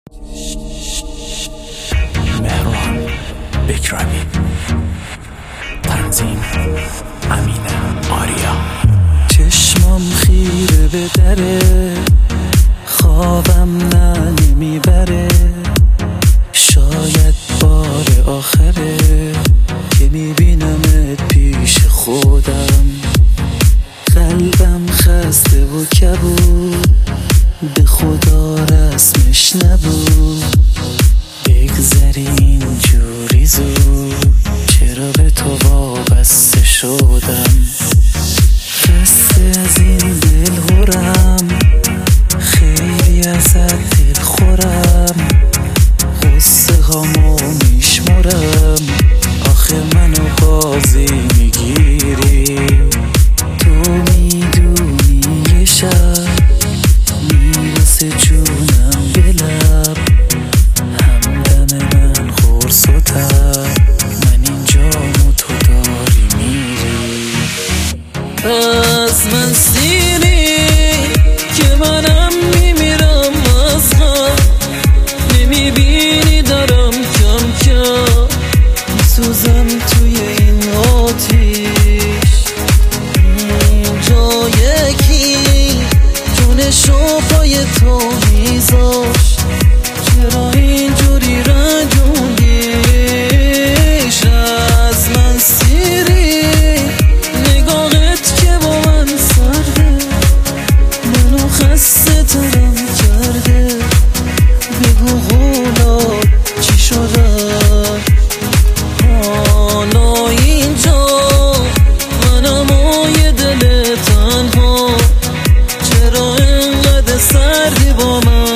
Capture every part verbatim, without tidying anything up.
مهران بکرمی، تنظیم امین آریا. چشمام خیره به دره، خوابم نه نمیبره، شاید بار آخره که میبینمت پیش خودم. قلبم خسته و کبود، به خدا رسمش نبود بگذری اینجوری زود. چرا به تو وابسته شدم، خسته از این دل هرم، خیلی ازت دل خورم، غصه هامو میشمرم. آخه منو بازی میگیری، تو میدونی یه شب میرسه جونم به لب، همدم من خورس و تب، من اینجام و تو داری میری. از من سیری که منم میمیرم از غم، نمیبینی دارم کم کم میسوزم توی این آتیش. اینجا یکی جونشو پای تو میذاشت، چرا اینجوری رنجوندیش؟ از من سیری نگاهت که با من سرده، منو خسته ترم کرده. بگو قولات چی شده حالا اینجا، منم و یه دل تنها، چرا اینقدر سردی با من؟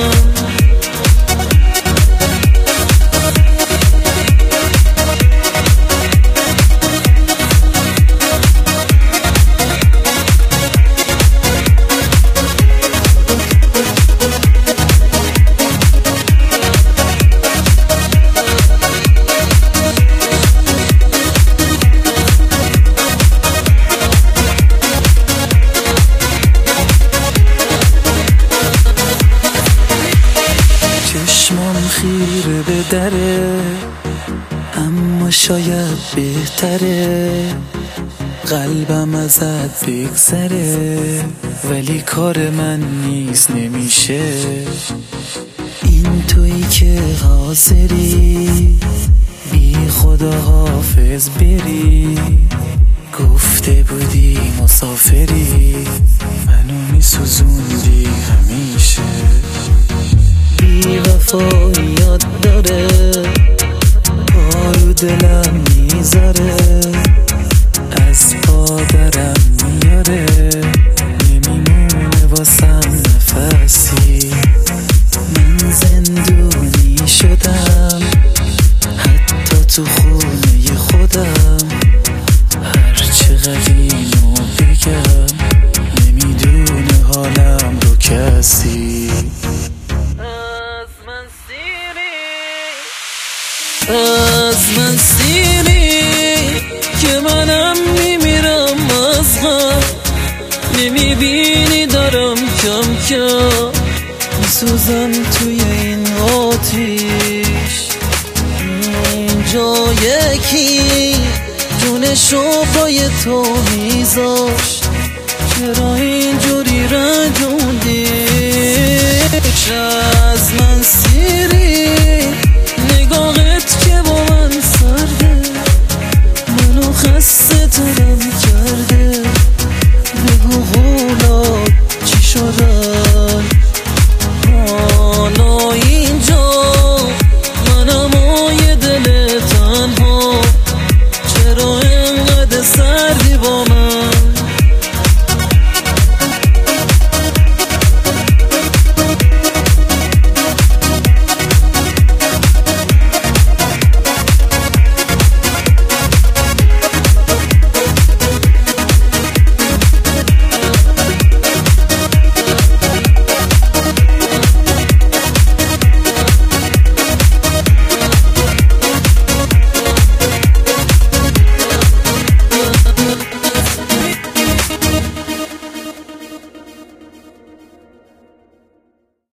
چشمام خیره به دره، اما شاید بهتره قلبم ازت بگذره، ولی کار من نیست نمیشه. این تویی که حاضری بی خدا حافظ بری، گفته بودی مسافری، منو میسوزوندی همیشه. بی وفاییات داره، پارو دلم میذاره، از پادرم میاره، نمیمونه واسم نفسی. من زندونی شدم حتی تو خونه خودم، هرچقدر اینو بگم نمیدونه حالم رو کسی. از من سیری که منم میمیرم از غم، نمیبینی دارم کم کم میسوزم توی این آتیش. اینجا یکی جونشو پای تو میذاشت، چرا اینجوری رنجون